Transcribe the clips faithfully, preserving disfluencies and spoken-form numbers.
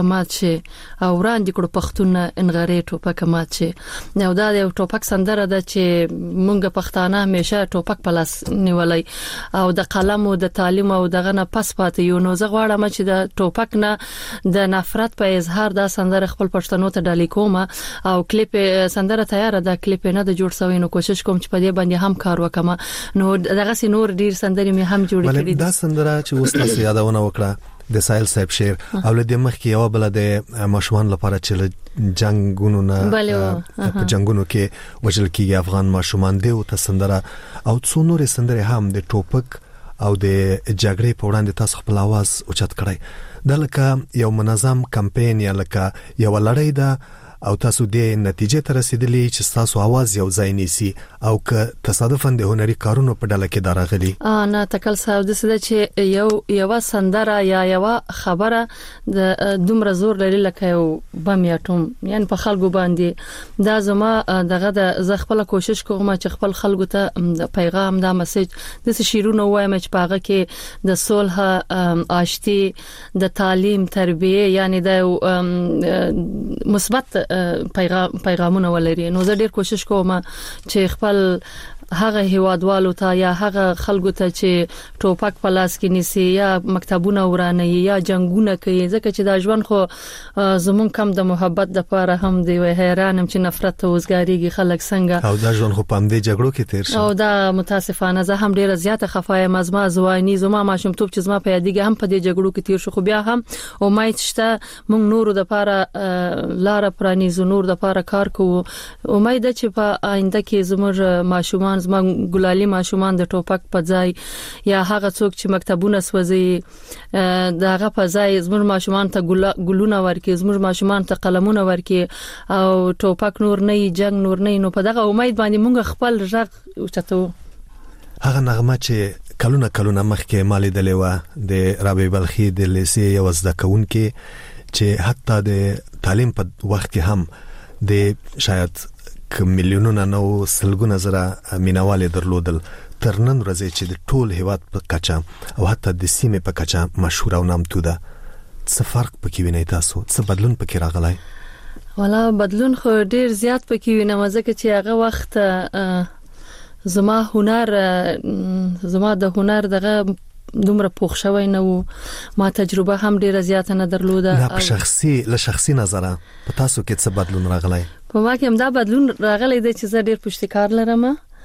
مات شي او وړاندې کړو پښتون انغری ټوپک مات شي. نو دا یو ټوپک سندره ده چې مونږ پښتانه همیشه ټوپک په لاس نیولای او د قلم او د تعلیم او دغه نه پس پاتې یو. نو زه غواړم چې د ټوپک نه د نفرت په اظهار دا سندره خپل پښتنو ته ډالۍ کوم او کلیپ سندره تیار ده، کلیپ نه د جوړ شوی. نو کوشش کوم چې په دې باندې هم کار وکم. نو دغه سي نور ډیر سندرې مې هم جوړې کړې. دا سندره چې اوس تاسو یادونه وکړه د سایل صاحب شعر او له دې مخکې یو بل د ماشومان لپاره چې جنگونو نه په جنگونو کې وجل کېږي افغان ماشومان دی او تسندره او څو نور سندره هم د ټوپک او د جګړې په وړاندې تاسو خپل आवाज اوچت کړی. دا لکه یو منظم کمپاین یا لکه یو لړۍ ده او تاسو د نتیجې ته رسیدلی چې تاسو आवाज یو ځای نیسی او که تصادفاً د هنري کارونو په ډله کې دراغلي. ا نه تکل صاحب د سده چې یو یو سندره یا یو خبره د دومره زور لري لکه یو بم یا ټوم یعنی په خلکو باندې. دا زما دغه د ز خپل کوشش کوم چې خپل خلکو ته پیغام دا میسج د شیرونو وایم چې پاغه کې د صلح آشتی د تعلیم تربیه یعنی د مثبت پیغام پیغامونه ولري. نو زه ډیر کوشش کوم چې خپل هغه هیوادوالو ته یا هغه خلکو ته چې ټوپک په لاس کې نیسي یا مکتبونه ورانه یا جنگونه کوي ځکه چې دا ژوند خو زمون کم د محبت د لپاره هم دی وای حیرانم چې نفرت او وزګاریږي خلک څنګه او دا ژوند خو پام دې جګړو کې تیر شو او دا متاسفانه زه هم ډیره زیاته خفایم از ما زوانی زما ماشوم توپ چې زما په یادګي هم په دې جګړو کې تیر شو. خو بیا هم امید شته مونږ نور د لپاره لار پرانی زنور د لپاره کار کوو. امید ده چې په آینده کې زموږ ماشومان زما ګلالي ماشومان د ټوپک په ځای یا هغه څوک چې مکتبونه سوځي دغه په ځای زموږ ماشومان ته ګلونه ورکي زموږ ماشومان ته قلمونه ورکي او ټوپک نور نه جنگ نور نه. نو په دغه امید باندې موږ خپل رغ اوچتو. هغه نغمه چې کلونه کلونه مخکې مالې دلې و د رابعه بلخي د لیسې یو زده کوونکې چې حتی د تعلیم په وخت کې هم د شاید ک میلیونونه نو سلګونه زره مینوال درلودل تر نن ورځې چې د ټول هیواد په کچا او حتی د سیمې په کچا مشهور او نامتو ده. څه فرق پکې وینئ تاسو؟ څه بدلون پکې راغلی؟ والا بدلون خو ډیر زیات پکې وینم ځکه چې هغه وخت زما هنر زما د هنر دغه دومره پوښ شوی نه وو. ما تجربه هم ډیره زیاته نه درلوده. نه په شخصي له شخصي نظره په تاسو کې څه بدلون راغلی؟ په ما کې هم دا بدلون راغلی دی چې زه ډیر پښتکار لرم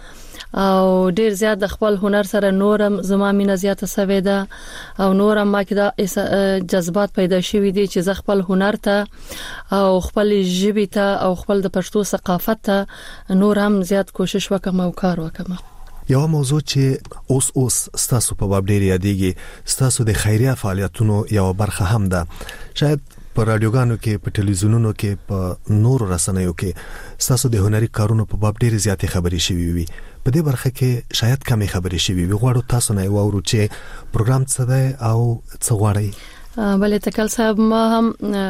او ډیر زیات د خپل هنر سره نورم زما مینه زیاته سوي ده او نورم ما کې دا جذبات پیدا شوي دي چې زه خپل هنر ته او خپل ژبې ته او خپل د پښتو ثقافت ته نور هم زیات کوشش وکم او کار وکم. یو موضوع چې اوس اوس ستاسو په باب ډیر یادېږي ستاسو د خیریه فعالیتونو یو برخه هم ده. شاید په رادیوګانو کې په ټلویزیونونو کې په نورو رسنیو کې ستاسو د هنري کارونو په باب ډیر زیاتې خبرې شوي وي. په دې برخه کې شاید کمې خبرې شوي وي. غواړو تاسو نه واورو چې پروګرام څه دی او څه غواړئ. بله تکل صاحب ما هم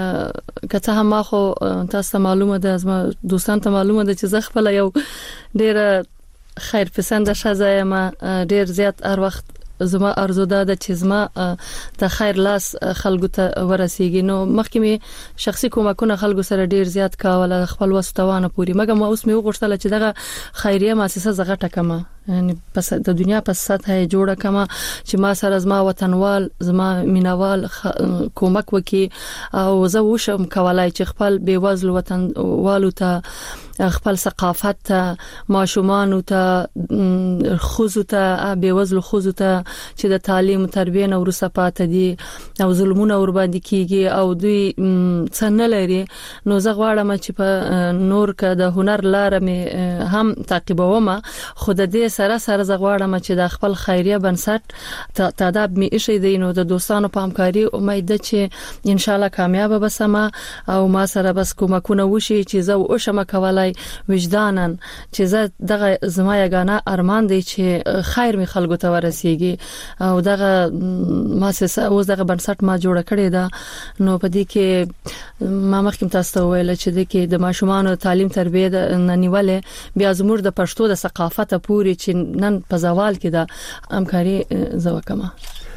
کته هم ما خو تاسو معلومه ده از ما دوستان ته معلومه ده چې زه خپل یو ډیر خیر پسند شزه ما ډیر زیات هر وخت زما ارزو ده چې زما ته خیر لاس خلکو ته ورسیږي. نو مخکې می شخصي کومکونه خلکو سره ډیر زیات کاوله خپل وسوتوانه پوری مګر ما اوس می وغوښتل چې دغه خیریه مؤسسه زغه ټکمه یعنی پس د دنیا په سطح جوړه کما چې ما سره زما وطنوال زما مینوال کومک وکي او زه وشم کولای چې خپل بیوزل وطن والو ته خپل ثقافت ته ماشومان ته خوځو ته بیوزل خوځو ته چې د تعلیم تربیه نو ورسره پاتې دي او ظلمونه ور باندې کیږي او دوی څنګه لري. نو زه غواړم چې په نور کې د هنر لار مې هم تعقیبوم خو د دې سره سره زغواړم چې د خپل خیریه بنسټ تعداد می ایشي دی. نو د دوستانو په همکاري امید ده چې ان شاء الله کامیاب بسم او ما سره بس کومکونه وشي چې زه وشم کولای وجدانن چې زه دغه زما یګانه ارمان دی چې خیر می خلکو ته ورسیږي او دغه مؤسسه اوس دغه بنسټ ما جوړ کړی دا. نو په دې کې ما مخکې تاسو ته ویل چې د کې د ماشومان تعلیم تربیه نه نیولې بیا زموږ د پښتو د ثقافت پوری چې نن په زوال کې د همکاري زوکما.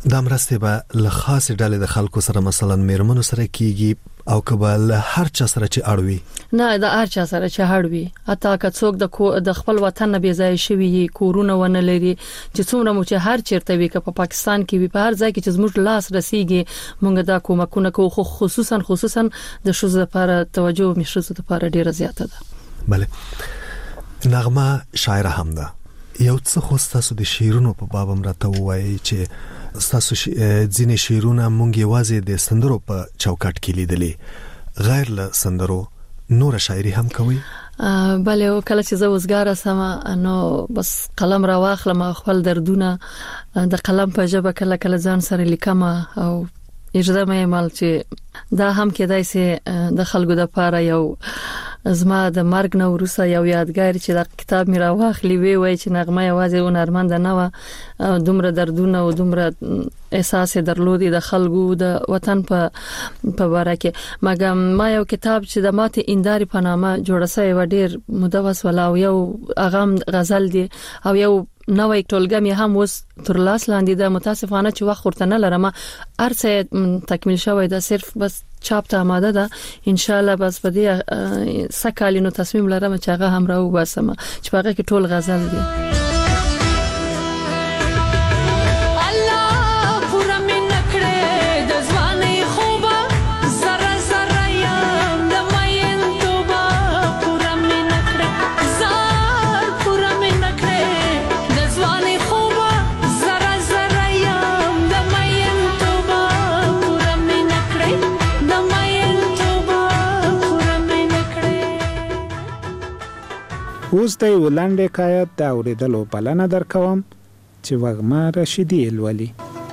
دا مرستې به له خاصې ډلې د خلکو سره مثلا میرمنو سره کیږي او که له هر چا سره چې اړوي؟ نه، د هر چا سره چې اړوي، حتی که څوک د د خپل وطن نه بې ځای شوی وي، کورونه ونه لري، چې څومره مو چې هر چیرته وي، که په پاکستان کې وي، په هر ځای کې چې زموږ لاس رسیږي موږ دا کومکونه کوو، خو خصوصا خصوصا د ښځو لپاره توجه مې ښځو لپاره ډیره زیاته ده. بله، نغمه شاعره هم ده، یو څه خو تاسو د شعرونو په باب هم راته ووایي چې تاسو ځینې شعرونه مونږ یوازې د سندرو په چوکاټ کې لیدلې، غیر له سندرو نور شاعري هم کوي؟ بله، کله چې زه وزګاره سم نو بس قلم را واخلم او خپل دردونه د قلم په ژبه کله کله ځان سره لیکم او اجازه مې مال چې دا هم کېدای سي د خلکو د پاره یو زما د مرګ نه وروسته یو یادګار چې د کتاب مې راواخلي وی وای چې نغمه یوازې هنرمند نه و، دومره دردونه او دومره احساس درلودي د خلکو د وطن په په باره کې. مګم ما یو کتاب چې د ماته اینداري په نامه جوړ شوی و، ډیر مدوس ولا یو اغام غزل دی او یو نوې ټولګه مې هم اوس تر لاس لاندې ده. متاسفانه چې وخت ورته نه لرم، ارڅه تکمیل شوی ده، صرف بس چاپ ته آماده ده ان شاء الله. بس په دې سکالینو تصمیم لرم چې هغه هم راو باسم چې هغه کې ټول غزل دي. اوس د ولنډ حکایت د اوریدلو بلنه درکوم چې وږمه رشیدي الولي.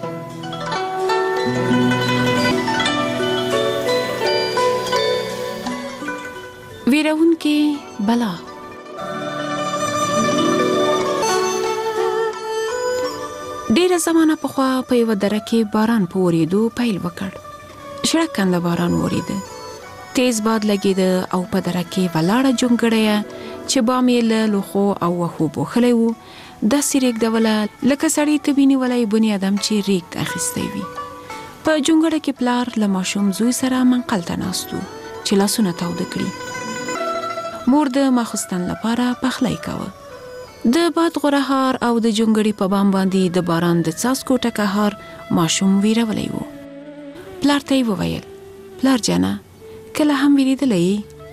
ویرونکي بلا. ډیره زمانه پخوا په یو دره کې باران په وریدو پیل وکړ. شړکنده باران وریده، تیز باد لګیده او په دره کې ولاړه جونګړه چې بامې له لوخو او وخو بوخلی وو، داسې ریږدوله لکه سړی ته ویني ولی بني ادم چې ریږد اخیستی وي. په جونګړه کې پلار له ماشوم زوی سره منقل ته ناست و چې لاسونه تاوده کړي. مور د ماخستن لپاره پخلی کوه. د باد غرهار او د جونګړې په بام باندې د باران د څاڅکو ټکهار ماشوم ویرولی وو. پلار ته یې وویل: پلار جانه، کله هم ویریدلی؟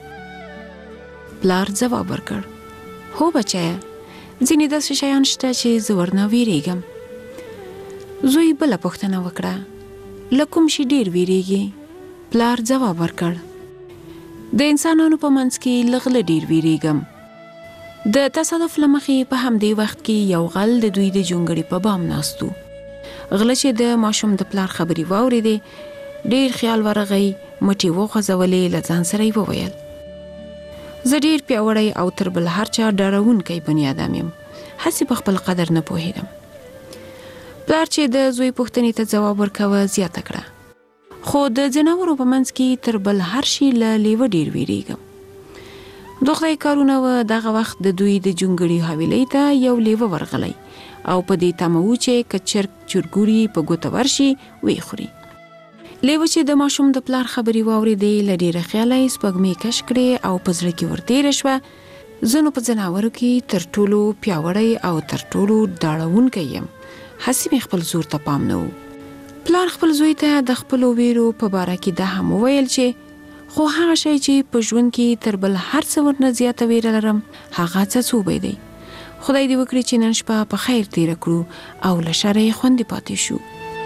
پلار ځواب ورکړ: هو بچیا، ځینې داسې شیان شته چې زه ورنه ویریږم. زوی بله پوښتنه وکړه: له کوم شي ډیر ویریږي؟ پلار ځواب ورکړ: د انسانانو په منځ کې له غله ډیر ویریږم. د تصادف له مخې په همدې وخت کې یو غل د دوی د جونګړې په بام ناست و. غله چې د ماشوم د پلار خبرې واورېدې، ډیر خیال ورغی، مټې وخوځولې، له ځان سره یې وویل: زه ډیر پیاوړی او تر بل هر چا ډارونکی بني ادم یم، هسې په خپل قدر نه پوهېږم. پلار چې د زوی پوښتنې ته ځواب ورکوه زیاته کړه: خو د ځناورو په منځ کې تر بل هر شي له لیوه ډیر ویریږم. د خدای کارونه و، دغه وخت د دوی د جونګړې حویلۍ ته یو لیوه ورغلی او په دې تمه و چې که چرګ چرګوري په ګوته ورشي ویې خوري. لیوه چې د ماشوم د پلار خبرې واورېدې، له ډېره خیاله یې سپوږمۍ کش کړې او په زړه کې ورتېره شوه: زه نو په ځناورو کې تر ټولو پیاوړی او تر ټولو ډاړونکی یم، هسې مې خپل زور ته پام نه و. پلار خپل زوی ته د خپلو ویرو په باره کې دا هم وویل چې خو هغه شی چې په ژوند کې تر بل هر څه ورنه زیاته ویره لرم، هغه څڅوبی دی. خدای دې وکړي چې نن شپه په خیر تیره کړو او له شره یې خوندي پاتې شو.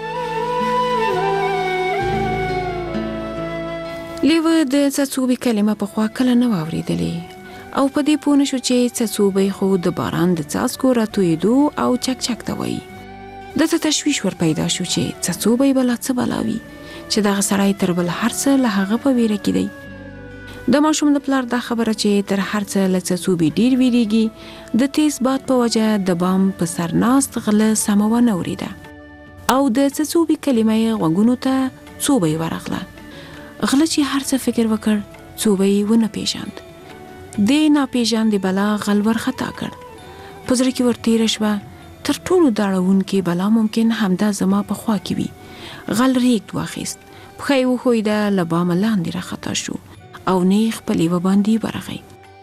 لیوه د څڅوبي کلمه پخوا کله نه واورېدلې او په دې پوه نه شو چې څڅوبی خو د باران د څاڅکو راتویېدو او چک چک ته وایي. دته تشویش ور پیدا شو چې څڅوبی به لا څه بلا وي چې دغه سړی تر بل هر څه له هغه په ویره کې دی. د ماشوم د پلار دا خبره چې تر هر څه له څڅوبي ډیر ویریږي، د تیز باد په وجه د بام په سر ناست غله سمه ونه اورېده او د څڅوبي کلمه یې غوږونو ته څوبی ورغله. غله چې هر څه فکر وکړ، څوبی ونه پیژاند. دې ناپیژاندې بلا غل ورخطا کړ. په زړه کې ورتېره شوه: تر ټولو داړونکې بلا ممکن همدا زما په خوا کې وي. غل ریګ واخیست، پښه یې وښویده، له بامه لاندې راخطا شو او نیغ په لیوه باندې ورغی.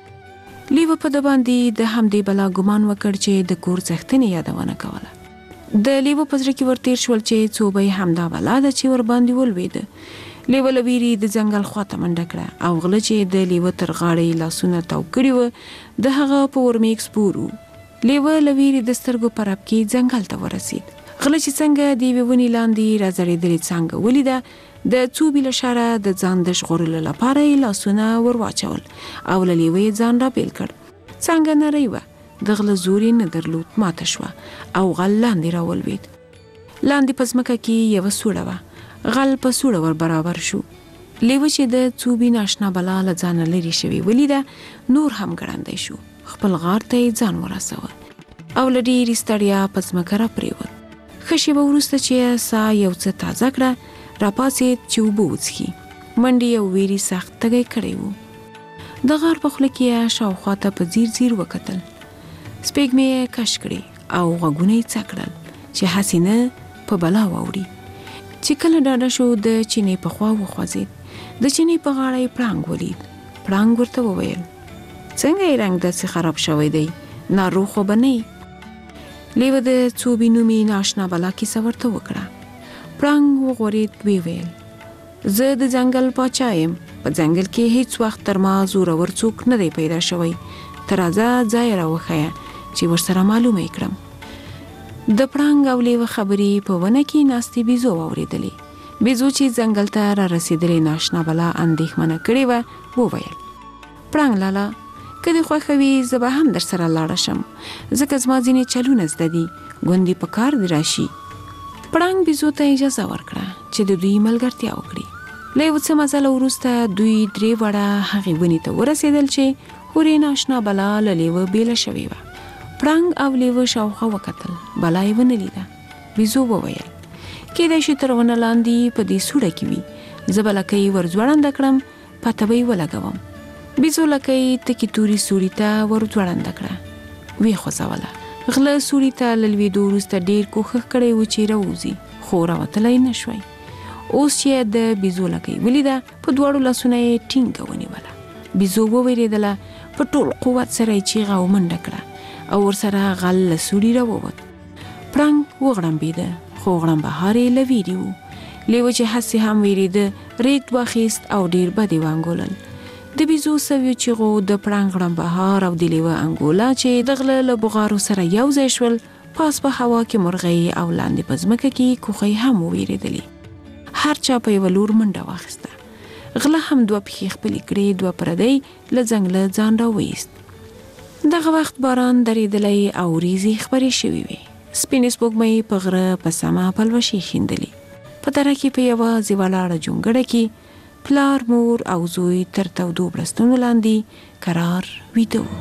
لیوه په ده باندې د همدې بلا ګمان وکړ چې د کور څښتنې یادونه کوله. د لیوه په زړه کې ورتېر شول چې څو به یې همدا بلا ده چې ور باندې ولوېده. لیوه له ویرې د ځنګل خواته منډه کړه او غله چې د لیوه تر غاړې لاسونه تاو کړي وه د هغه په ورمېږ سپور و. لیوه له ویرې د سترګو په رپ کې ځنګل ته ورسېد. غله چې څنګه د یوې ونې لاندې راځړېدلې څانګه ولیده، د څوبې له شره د ځان د ژغورلو لپاره یې لاسونه ور واچول او له لیوه یې ځان را بېل کړ. څانګه نرۍ وه، د غله زور یې نه درلود، ماته شوه او غل لاندې را ولوېد. لاندې په ځمکه کې یوه سوړه وه. غل په سوړه ور برابر شو. لیوه چې د څوبې ناشنا بلا له ځانه لرې شوې ولیده، نور هم ګړندی شو. خپل غار ته یې ځان ورسوه او له ډېرې ستړیا په ځمکه را پرېوت. ښه شېبه وروسته چې ساه یو څه تازه کړه، راپاڅېد چې اوبه وڅښي. منډې او ویرې سخت تږی کړی و. د غار په خوله کې یې شاوخوا ته په ځیر ځیر وکتل. سپېږمې یې کش کړې او غوږونه یې څک کړل چې هسې نه په بلا واوړي. چې کله ډاډه شو، د چینې په خوا وخوځېد. د چینې په غاړه یې پړانګ ولید. پړانګ ورته وویل: څنګه یې رنګ داسې خراب شوی دی؟ ناروغ خو به نه یې؟ لیوه د څوبې نومې ناشنا بلا کیسه ورته وکړه. پړانګ وغورېد، ویې ویل: زه د ځنګل پاچا یم. په ځنګل کې هیڅ وخت تر ما زورور څوک نه دی پیدا شوی. ته راځه ځای راوښیه چې ورسره معلومه یې کړم. د پړانګ او لیوه خبرې په ونه کې ناستې بیزو واورېدلې. بیزو چې ځنګل ته را رسېدلې ناشنا بلا اندېښمنه کړې وه، وویل: پړانګ لالا، که دې خوښه وي زه به هم در سره لاړه شم، ځکه زما ځینې چلونه زده دي، ګوندې په کار دې راشي. پړانګ بیزو ته اجازه ورکړه چې د دوی ملګرتیا وکړي. له یو څه مزله وروسته دوی درې واړه هغې ونې ته ورسېدل چې هورې ناشنا بلا له لیوه بېله شوې وه. پړانګ او لیوه شاوخوا وکتل، بلا یې ونه لیده. بیزو وویل: کېدای شي تر ونه لاندې په دې سوړه کې وي، زه به لکۍ ور ځوړنده کړم، پته به یې ولګوم. بیزو لکۍ تکې تورې سوړي ته ور ځوړنده کړه، ویې خوځوله. غله سوړي ته له لوېدو وروسته ډېر کوښښ کړی و چې راووځي، خو راوتلی نه شوی. اوس چې د بیزو لکۍ ولیده، په دواړو لاسونه یې ټینګه ونیوله. بیزو ووېرېدله، په ټول قوت سره یې چیغه او منډه کړه او ورسره غل له سوړي راووت. پړانګ وغړمبېده، خو غړمبهار یې له ویرې و. لیوه چې هسې هم ویرېده، ریګ واخیست او ډېر بد یې وانګولل. د بیزو سویو چیغو، د پړانګ غړمبهار او د لیوه انګولا چې د غله له بغارو سره یو ځای شول، پاس په هوا کې مرغۍ او لاندې په ځمکه کې کوخۍ هم وویرېدلې. هر چا په یوه لور منډه واخیسته. غله هم دوه پښې خپلې کړې، دوه پردی له ځنګله ځان راوایست. دغه وخت باران درېدلی او وریځې خپرې شوې وې. سپینې سپوږمۍ په غره په سمه پلوشې ښیندلې. په دره کې په یوازې ولاړه جونګړه کې پلار، مور او زوی تر تودو بړستنو لاندې کرار ویده و.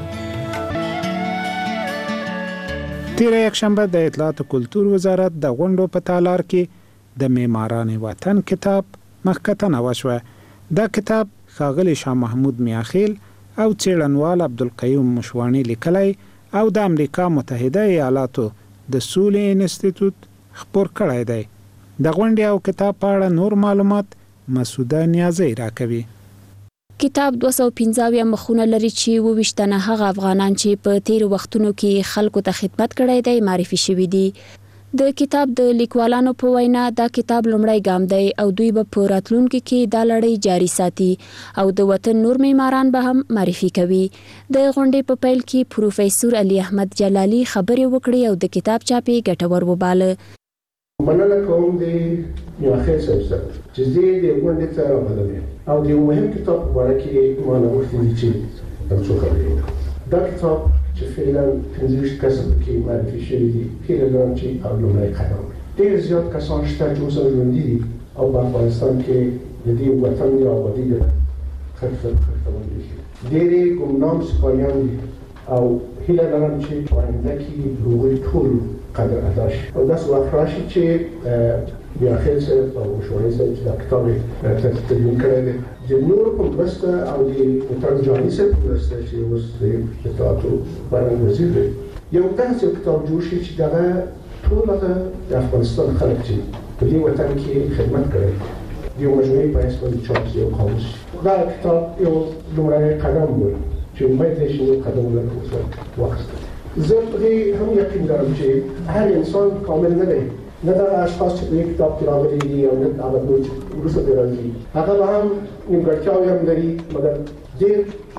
تېره یکشنبه د اطلاعات او کلتور وزارت د غونډو په تالار کې د معماران وطن کتاب مخکتنه وشوه. دا کتاب ښاغلی شاه محمود میاخیل او څېړنوال عبدالقیوم مشواڼي لیکلی او د امریکا متحده ایالاتو د سولې انسټیټیوټ خپور کړی دی. د غونډې او کتاب په اړه نور معلومات مسعوده نیازی راکوي. کتاب دوه سوه پنځه اویا مخونه لري چې اووه ویشت تنه هغه افغانان چې په تیرو وختونو کې خلکو ته خدمت کړی دی معرفي شوي دي. د کتاب د لیکوالانو په وینا دا کتاب لومړی ګام دی او دوی به په راتلونکي کې دا لړۍ جاري ساتي او د وطن نور معماران به هم معرفي کوي. د غونډې په پیل کې پروفیسور علي احمد جلالي خبرې وکړې او د کتاب چاپ یې ګټور وباله. مننه کوم د میاخیل صاحب سره چې زه د غونډې ته راغلم او د یو مهم کتاب په اړه کې ما نه غوښتل چې تاسو خبرې وکړم. دا کتاب چې فعلا پنځه ویشت کسان کې معرفي شوي دي، هیله لرم چې او لومړی قدم وي. ډېر زیات کسان شته چې اوس هم ژوندي دي او په افغانستان کې د دې وطن د آبادۍ لپاره خدمت کوي. ډېرې ګمنام سپاهیان دي او هیله لرم چې په آینده کې د هغوی ټول قدر ادا شي او داسې وخت راشي چې میاخیل صاحب او مشواڼي صاحب چې دا کتاب یې تدوین کړی دی، د نورو په مرسته او د وطن جاني صاحب په مرسته چې اوس د اطلاعاتو فرهنګ وزیر دی، یو داسې کتاب جوړ شي چې دغه ټول هغه د افغانستان خلک چې په دې وطن کې خدمت کړی د یو مجموعې په حیث باندې چاپ شي او قاموس شي. دا کتاب یو لومړنی قدم و چې امید دی چې یو قدم ورته واخیستل. زه په دې هم یقین لرم چې هر انسان کامل نه دی، نه دا اشخاص چې په دې کتاب کې راغلي دي او نه هغه نور چې وروسته پرې راځي، هغه به هم نیمګړتیاوې هم لري، مګر ډېر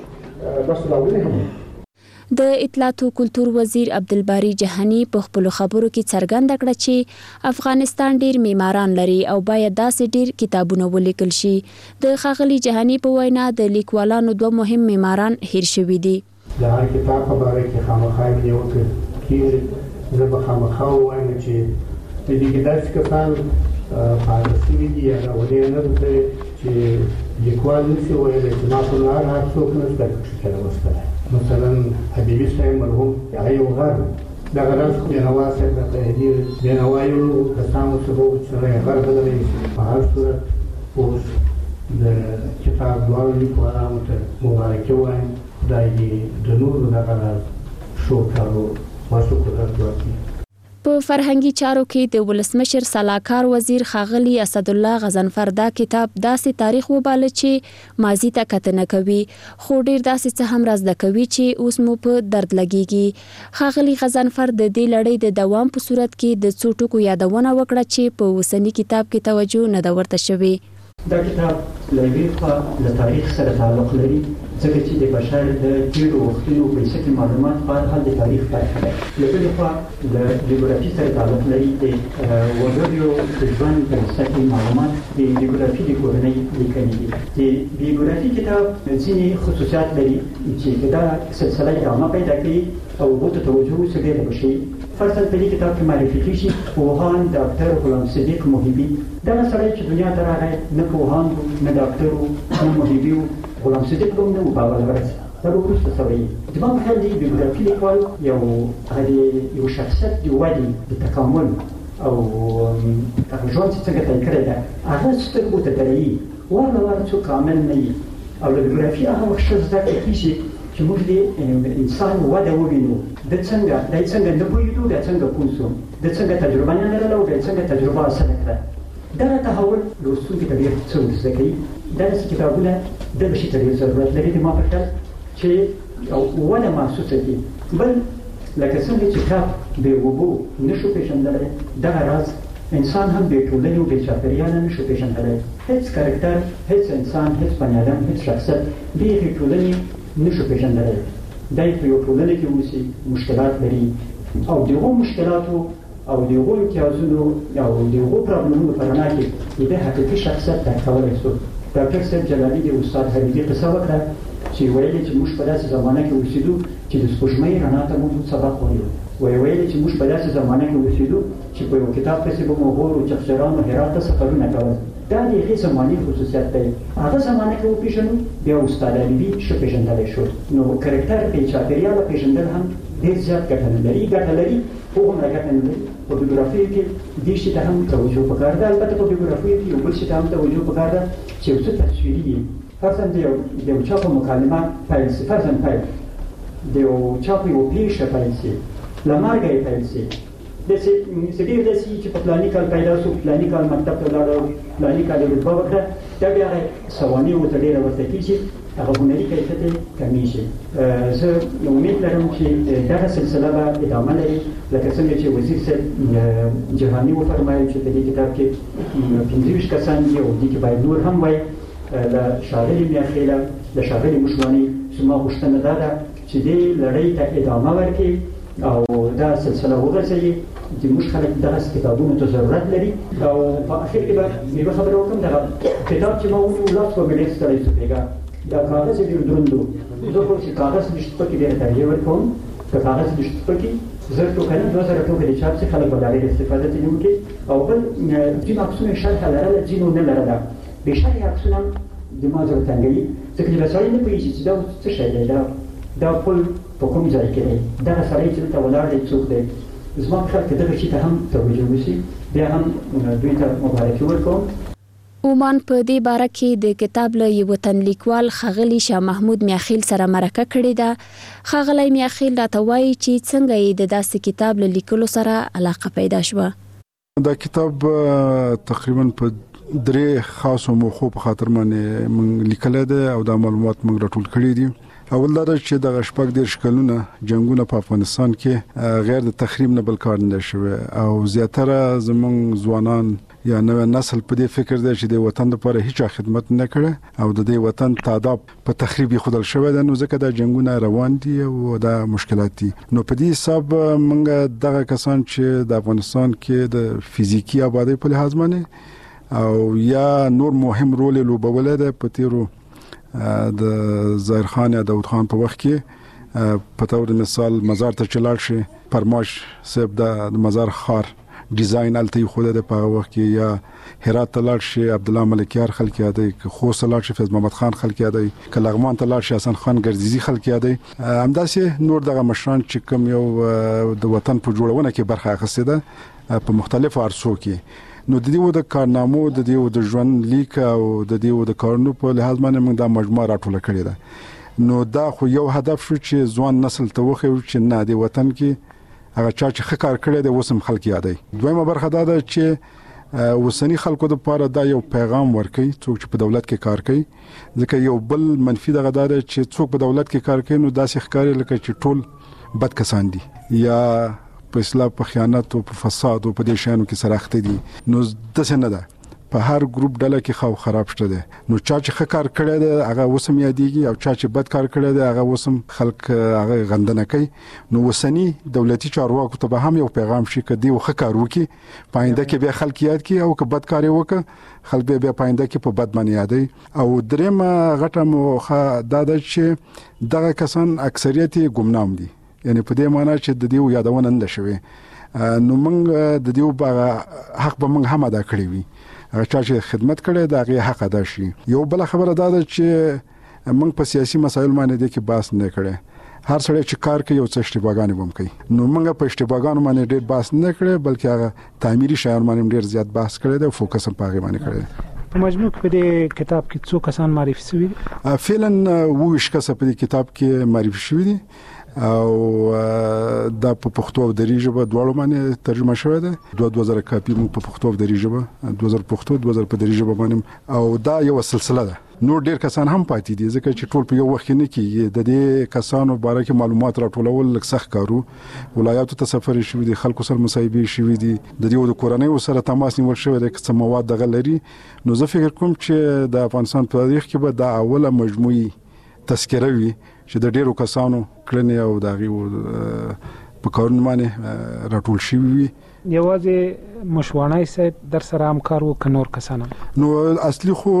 لاسته راوړنې هم. د اطلاعات او کلتور وزیر عبدالباری جهانی په خپل خبرو کې څرګنده کړه چې افغانستان ډیر معماران لري او باید داسې ډیر کتابونه ولیکل شي. د ښاغلي جهانی په وینا د لیکوالانو دوه مهم معماران هیر شوي دي. د هر کتاب په اړه کې خامخا یو کې زه به خامخا وایم چې د دې کې داسې کسان فعال شوي دي یا راولې نه ده چې لیکوال نشي ویلی چې ما په لار هر څوک نشته چې راوستلی. مثلا حبیبي صاحب مرحوم هغه یو غر دغه راز بېنوا صاحب راته هدي بېنوا یو کسانو څخه و چې سړی غر بدلی شي. په هر صورت اوس د کتاب دواړو لیکوالانو ته مبارکي وایم. خدای دې د نورو دغه راز ښو کارو واسو قدرت ورکړي. په فرهنګي چارو کې د ولسمشر سلاکار وزیر ښاغلي اسدالله غضنفر دا کتاب داسې تاریخ وباله چې ماضي ته کتنه کوي، خو ډیر داسې څه هم رازده کوي چې اوس مو په درد لګیږي. ښاغلي غضنفر د دې لړۍ د دوام په صورت کې د څو ټکو یادونه وکړه چې په اوسني کتاب کې توجه نه ده ورته شوې. دا کتاب له یوې خوا له تاریخ سره تعلق لري، ځکه چې د بشر د تېرو وختونو بنسټي معلومات په هر حال د تاریخ برخه ده. له بلې خوا له جیوګرافي سره تعلق لري، د وګړیو د ژوند بنسټي معلومات د جیوګرافي د کورنۍ لیکنې دي. د جیوګرافي کتاب ځینې خصوصیات لري چې دا سلسله ادامه پیدا کوي او اوبو ته توجه ورڅ ډېره وشي. فرضاً په دې کتاب کې معرفي کېږي پوهان ډاکټر غلام صدیق محبي. دغه سړی چې دنیا ته راغی نه پوهان و نه ډاکټر و نه محبي و، غلام صدیق هم نه و په اول ورځ، دا به وروسته سوی. زما په خیال د بیوګرافي لیکوال یو هغه د یو شخصیت د ودې د تکامل او هغه ژوند چې څنګه طی کړی ده هغه سترګو ته درېږي، وار له واره څوک کامل نه وي. او له بیوګرافي هغه وخت ښه زده کړه کېږي چې موږ د انسان وده ووینو، د څنګه دی څنګه نه پوهېدو، دا څنګه پوه شو، د څنګه تجربه نه لرله او دا څنګه تجربه حاصله کړه. دغه تحول لوستونکي ته ډېر څه ور زده کوي. داسې کتابونه دغه شي ته ډېر ضرورت لري د ما په خیال چې وده محسوسه کړي. بل لکه څنګه چې کب بې اوبو نشو پېژندلی، دغه راز انسان هم بې ټولنې او بې چاپېریاله نشو پېژندلی. هېڅ کرکټر، هېڅ انسان، هېڅ بني ادم، هېڅ شخصیت د هغې ټولنې نشو پېژندلی. دی په یو ټولنه کې اوسي، مشکلات لري او د هغو مشکلاتو او د هغو امتیازونو او د هغو پرابلمونو په رڼا کې د ده حقیقي شخصیت درک کولی شو. ډاکټر صاحب جلالي د استاد حبیبي قصه وکړه چې ویل چې موږ په داسې زمانه کې اوسېدو چې د سپوږمۍ رڼا ته موږ سبق وایو. وایي ویل چې موږ په داسې زمانه کې اوسېدو چې په یو کتاب پسې به مو غور او چغچران او هرات ته سفرونه کول. دا د هغې زماني خصوصیت دی. هغه زمانه کې وپېژنو، بیا استاد حبیبي ښه پېژندلی شو. نو کرکټر بې چاپېریاله پېژندل هم ډېر زیات ګټه نه لري، ګټه لري خو هومره ګټه نه لري. په بیوګرافیو کې دې شي ته هم توجه پکار ده. البته په بیوګرافیو کې یو بل شي ته هم توجه پکار ده چې یو څه تصویري وي. فرضاً د یو چا په مکالمه پیل شي، فرضاً پیل د یو چا په یو پېښه پیل شي، له مرګه یې پیل شي. داسې ډېر داسې چې په فلاني کال پیدا شو، فلاني کال مکتب ته ولاړ او فلاني کال یې رتبه وکړه، دا بیا هغه سوانح ورته ډېره ورته کېږي، هغه هنري کیفیت یې کمیږي. زه امید لرم چې دغه سلسله به ادامه لري، لکه څنګه چې وزیر صاحب جهاني وفرمایل چې په دې کتاب کې پنځه ویشت کسان دي او دې کې باید نور هم وای. له ښاغلي میاخېله، له ښاغلي مشواني زما غوښتنه دا ده چې دې لړۍ ته ادامه ورکړي او دا سلسله وغځوي. زموږ خلک دغسې کتابونو ته ضرورت لري. او په اخر کې به یوه خبره وکړم، دغه کتاب چې ما ونیو لاس به مې ډېر ستړی شو بېګا. دا کاغذ یې ډېر دروند و. زه خو چې کاغذ لشت پکې ډېره ترجیح ورکوم، که کاغذ لشت پکې زر ټوکه نه دوه زره ټوکه د چاپ څخه خلک به د هغې استفاده ځینې وکړي. او بل ځینو عکسونو یې شرحه لرله، ځینو نه لرله. بې شرحې عکسونه هم دماغ زړه تنګوي، ځکه چې دا سړی نه پوهېږي چې دا څه شی دی، دا دا پل په کوم ځای کې دی، دغه سړی چې دلته ولاړ دی څوک دی. زما په خیال کې دغه شي ته هم توجه وشي، بیا هم دوی ته مبارکي ورکوم. اومان په دې باره کې د کتاب له یو وطن لیکوال خاغلی شاه محمود میاخیل سره مرکه کړې ده. خاغلی میاخیل راته وایي چې څنګه یې د داسې کتاب له لیکلو سره علاقه پیدا شوه. دا کتاب تقریبا په درې خاصو موخو په خاطر باندې موږ لیکل دي او دا معلومات موږ راټول کړي دي. اول دا چې د شپږ دېرش کلونه جنگونه په افغانستان کې غیر د تخریب نه بل کار نه شوی او زیاتره زموږ ځوانان یا نوې نسل په دې فکر دی چې د وطن لپاره هیڅ خدمت نه کړي او د دې وطن تعداد په تخریب خودل شوی دی، نو ځکه دا جنگونه روان دي او دا مشکلات دي. نو په دې حساب موږ دغه کسان چې د افغانستان کې د فزیکی آبادی په لحاظ باندې او یا نور مهم رول لوبول دی په تیرو د ظاهر خان یا داود خان په وخت کې په تور مثال مزار ته چلاړ شي پرماش صاحب د مزار خار ډیزاین الته خو د په وخت کې یا هرات ته لاړ شي عبد الله ملکیار خلک یادي خوست لاړ شي فیض محمد خان خلک یادي کلغمان ته لاړ شي حسن خان ګرځيزي خلک یادي همداسې نور دغه مشران چې کوم یو د وطن په جوړونه کې برخه اخیسته ده په مختلفو عرصو کې. نو د دې د کارنامو د دې د ژوند لیک او د دې د کارونو په لحاظ باندې موږ دا مجموعه راټول کړې ده. نو دا خو یو هدف شو چې ځوان نسل ته وخی چې نه د وطن کې هغه چا چې ښه کار کړی دی وسم خلک یادي. دویمه برخه دا ده چې وسنی خلکو د لپاره دا یو پیغام ورکړي څوک چې په دولت کې کار کوي، ځکه یو بل منفي دغه دا ده چې څوک په دولت کې کار کوي نو داسې ښکاري لکه چې ټول بد کسان دي یا په اصلاح په خیانت او په فساد او په دې شانو کې سره اخته دي. نو د څه نه ده په هر ګروپ ډله کې خو خراب شته ده. نو چا چې ښه کار کړی دی هغه وسم یادېږي او چا چې بد کار کړی دی هغه وسم خلک هغه غندنه کوي. نو وسنی دولتي چارواکو ته به هم یو پیغام شي چې دی ښه کار وکړي پاینده کې به خلک یاد کړي او که بد کار وکړي خلک به بیا پاینده کې په بد باندې یادي. او درېمه غټه موخه دا ده چې دغه کسان اکثریت ګمنام دي، یعنی په دې معنی چې د دې یادونه نه شوي. نو موږ د دې حق به موږ هم ادا کړی وي، هغه چې خدمت کړي دا غي حق ادا شي. یو بل خبره دا ده چې موږ په سیاسي مسایل باندې د کې باس نه کړي. هر سړی چې کار کوي او څه اشتباهګانې بم کوي، نو موږ په اشتباهګانو باندې ډېر باس نه کړي بلکې هغه تعمیري شیان باندې ډېر زیات باس کړي او فوکس هم پاغي باندې کړي. په مجموع کې په دې کتاب کې څو کسان معرفي شوي دي؟ فعلا وویش کسه په دې کتاب کې معرفي شوي دي او دا په پښتو او دري ژبه دواړو باندې ترجمه شوی ده. دوه زره کاپي موږ په پښتو او دري ژبه دوه زره پښتو دوه زره په دري ژبه باندې او دا یو سلسله ده. نور ډیر کسان هم پاتې دي ځکه چې ټول په یو وخت نه کېږي. د دې کسانو باره کې معلومات راټولول لږ سخت کارو، ولایاتو ته سفر شوی دي، خلکو سره مصاحبې شوی دي، د دې د کورنۍ سره تماس نیول شوی دی چې مواد دغه لري. نو زه فکر کوم چې د افغانستان په تاریخ کې به دا اوله مجموعي تذکره وي چې د ډیرو کسانو کړنې او دغه په کارونه باندې راټول شوی وي. یوازې مشوانای صاحب در سره همکار وو کنور کسانه؟ نو اصلي خو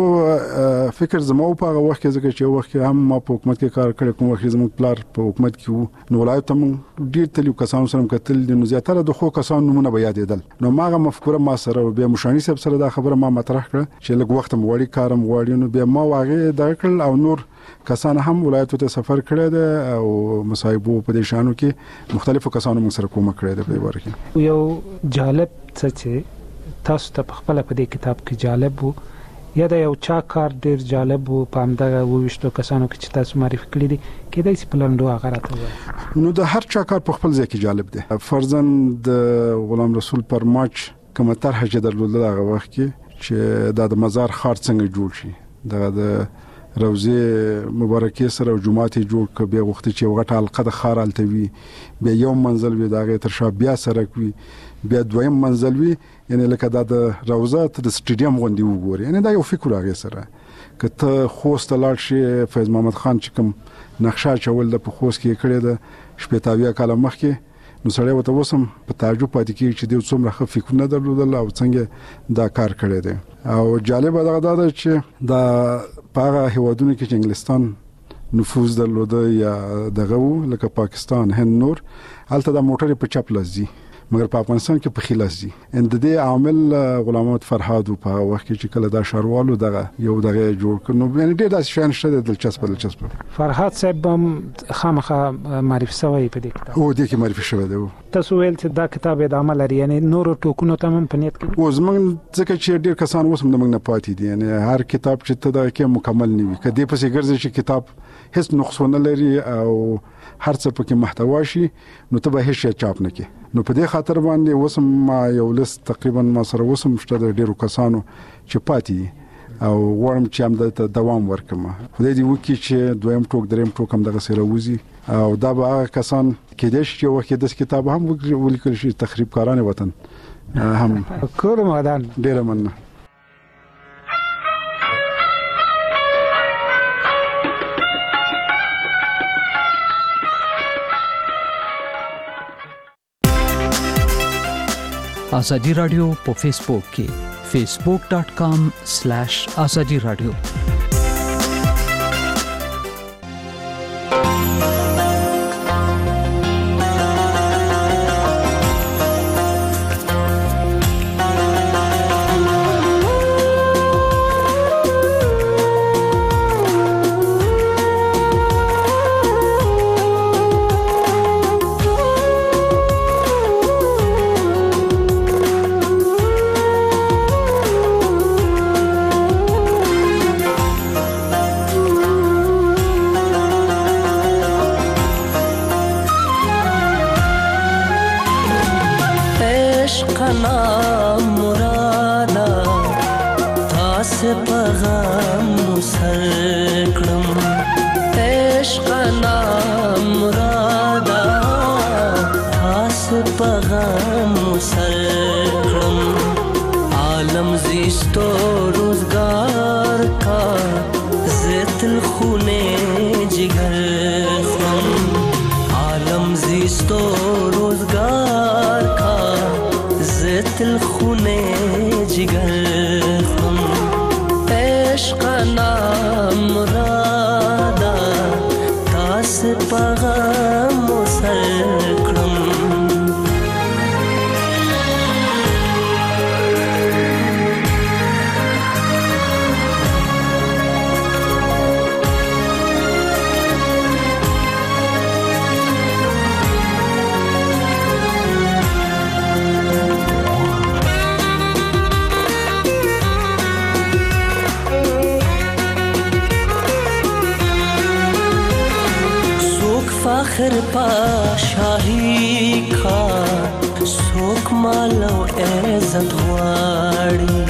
فکر زمو په هغه وخت کې ځکه چې وخت هم ما په حکومت کې کار کړی، کوم وخت زموږ پلار په حکومت کې وو، نو ولایت هم ډیر تلو کسانو سره کتل دي، نو زیاتره د خو کسانو نمونه به یادېدل. نو ماغه مفکوره ما سره بیا مشانی صاحب سره دا خبره ما مطرح کړه چې لږ وخت مو وړي کارم وړي. نو بیا ما واغې دا کړل او نور کسان هم ولایتو ته سفر کړی دی او مصاحبو په دې شانو کې مختلفو کسانو موږ سره کومک کړی دی په دې ورکه. یو جالب څه چې تاسو ته خپل په دې کتاب کې جالب وو یا دا یو چا کار ډیر جالب وو په همدغه وویشتو کسانو کې چې تاسو معرفي کړی دي کېدای شي په لنډو هغه راته؟ نو د هر چا کار په خپل ځای کې جالب دی. فرضاً د غلام رسول پرماچ کومه طرح چې درلوده هغه وخت کې چې دا د مزار خار څنګه جوړ شي، دا د روزه مبارکه سره جمعات جوړ ک بیا وخت چې یو غټه حلقه د خار التوي بیا یو منزل وي دغه تر شا بیا سرک وي بیا دویم منزل وي، یعنی لکه دا د روزه ته د سټیډیم غونډي وګوري. یعنی دا یو فکر هغه سره کته خوست لاړ شي فیض محمد خان چې کوم نقشه چول د خوست کې کړی د شپږتاویا کال مخکې، نو سړی وته وسم په تعجب پاتې کیږي چې د څومره ښه فکر نه درلودل او څنګه دا کار کړی دی. او جالب دا ده چې دا په هیوادونو کې چې انګلستان نفوذ درلوده یا دغه لکه پاکستان هند نور، هلته د موټر په چپ لزي مګر په افغانستان کې په خلاص دي. ان د دې عامل غلام محمد فرهاد په وخت کې چې کله دا شاروالو دغه یو دغه جوړ کړو، یعنی ډېر داسې شان شته دلچسپ دلچسپ. فرهاد صاحب هم خامخا معرفي شوی په دې کتاب؟ او دې کې معرفي شوی دی. تاسو ویل چې دا کتاب ادامه لري یعنی نور ټوکونو ته هم پنيت کې او زمونږ ځکه چې ډیر کسان وسم د موږ نه پاتې دي یعنی هر کتاب چې ته دا کې مکمل نه وي کدی پسې ګرځي چې کتاب هیڅ نقصونه لري او هر څه پکې محتوا شي نو ته به هیڅ چاپ نه کې نو په دې خاطر باندې وسم ما یو لس تقریبا ما سره وسم شته د ډیرو کسانو چې پاتې دي او ورم چې هم د دوام ورکم خدای دې وکړي چې دویم ټوک دریم ټوک هم دغه سره وزي او دا به کسان کې د شي وخت د کتاب هم ولیکل شي تخریب کارانه وطن هم کور مدان ډیر مننه آزادی رادیو په فیسبوک کې facebook dot com slash azadi radio فخر پا شاہی کا سوک مالو عزت غواړي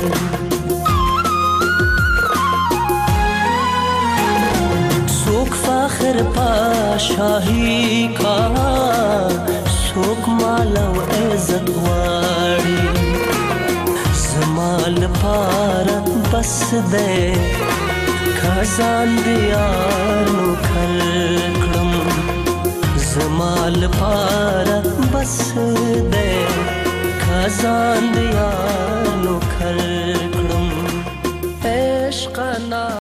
سوک فخر پا شاہی کا سوک مالو عزت غواړي زمال پار بس دے خزان دیانو کھلکڑم زمال پار بس دے خزان دیانو کھلکڑم عشق نا